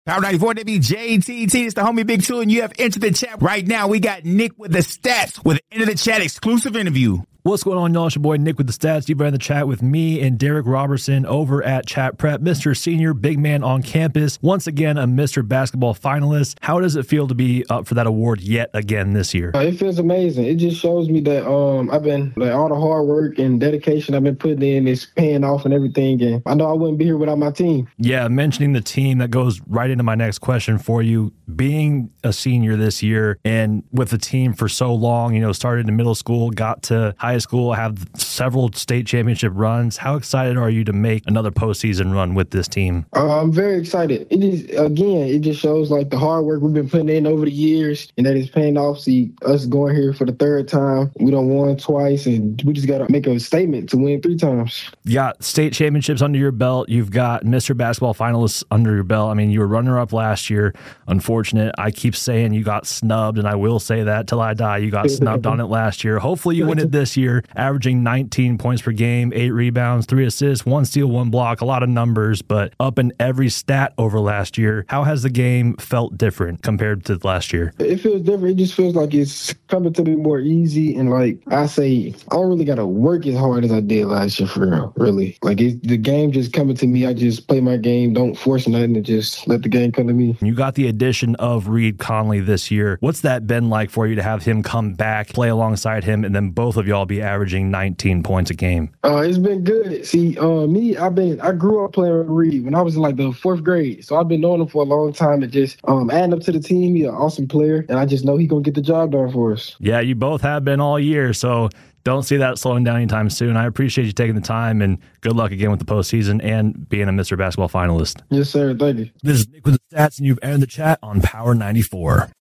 Power 94 WJTT. It's the homie Big Two, and you have entered the chat right now. We got Nick with the stats with an End of the Chat exclusive interview. What's going on, y'all? It's your boy Nick with the stats. You've been in the chat with me and Derek Robertson over at Chat Prep. Mr. Senior, big man on campus. Once again, a Mr. Basketball finalist. How does it feel to be up for that award yet again this year? It feels amazing. It just shows me that I've been, all the hard work and dedication I've been putting in is paying off and everything. And I know I wouldn't be here without my team. Yeah, mentioning the team, that goes right into my next question for you. Being a senior this year and with the team for so long, started in middle school, got to high school, have several state championship runs. How excited are you to make another postseason run with this team? I'm very excited. It just shows the hard work we've been putting in over the years and that it's paying off. See, us going here for the third time, we done won twice and we just got to make a statement to win 3 times. You got state championships under your belt. You've got Mr. Basketball finalists under your belt. I mean, you were runner-up last year. Unfortunate. I keep saying you got snubbed, and I will say that till I die. You got snubbed on it last year. Hopefully you win it this year, averaging 19 points per game, 8 rebounds, 3 assists, 1 steal, 1 block, a lot of numbers, but up in every stat over last year. How has the game felt different compared to last year? It feels different. It just feels like it's coming to me more easy, and I say, I don't really got to work as hard as I did last year for real, really. The game just coming to me. I just play my game, don't force nothing, and just let the game come to me. You got the addition of Reed Conley this year. What's that been like for you to have him come back, play alongside him, and then both of y'all be averaging 19 points a game? It's been good. See, I grew up playing with Reed when I was in the 4th grade, so I've been knowing him for a long time, and just adding up to the team. He's an awesome player, and I just know he's going to get the job done for us. Yeah, you both have been all year, so don't see that slowing down anytime soon. I appreciate you taking the time, and good luck again with the postseason and being a Mr. Basketball finalist. Yes, sir. Thank you. This is Nick with the stats, and you've entered the chat on Power 94.